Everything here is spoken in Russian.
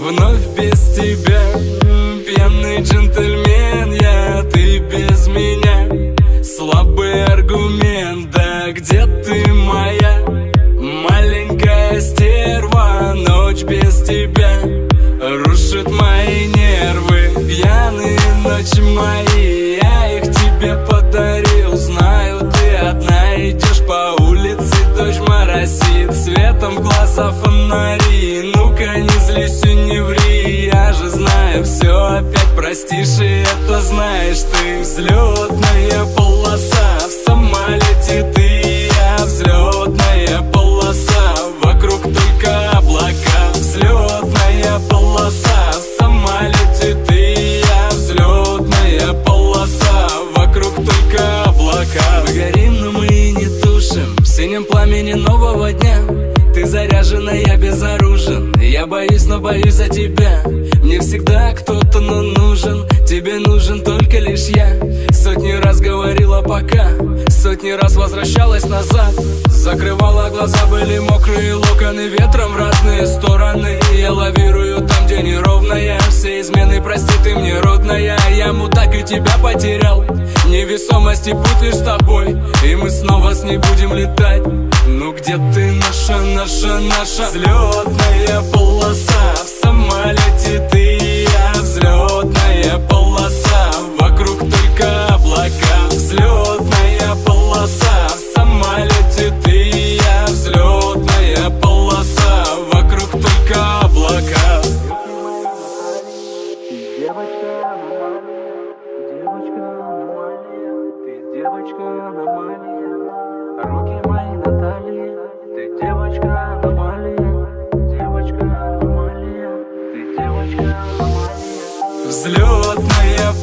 Вновь без тебя, пьяный джентльмен я, ты без меня. Слабый аргумент, да где ты моя маленькая стерва? Ночь без тебя рушит мои нервы. Пьяные ночи мои, я их тебе подарил. Знаю, ты одна идешь по улице, дождь моросит, светом в глаза фонари. Ну-ка не злись и не ври, я же знаю все, опять простишь, и это знаешь ты. Взлетная полоса в самолете ты и я, взлетная полоса, вокруг только облака. Взлетная полоса в самолете ты и я, взлетная полоса, вокруг только облака. Мы горим, но мы не тушим в синем пламени нового дня. Ты заряжена, я безоружен, я боюсь, но боюсь за тебя. Мне всегда кто-то, но нужен, тебе нужен только лишь я. Сотни раз говорила пока, сотни раз возвращалась назад. Закрывала глаза, были мокрые локоны ветром в разные стороны. Я лавирую там, где неровная, все измены, прости, ты мне родная. Я мудак и тебя потерял, невесомость и путь лишь с тобой, и мы снова с ней будем летать. Ну где ты, наша взлетная полоса в самолете ты и я, взлетная полоса, вокруг только облака. Взлетная полоса в самолете ты и я, взлетная полоса, вокруг только облака. Девочка аномалия, руки мои на талии. Ты девочка аномалия, девочка аномалия, ты девочка аномалия. Взлетная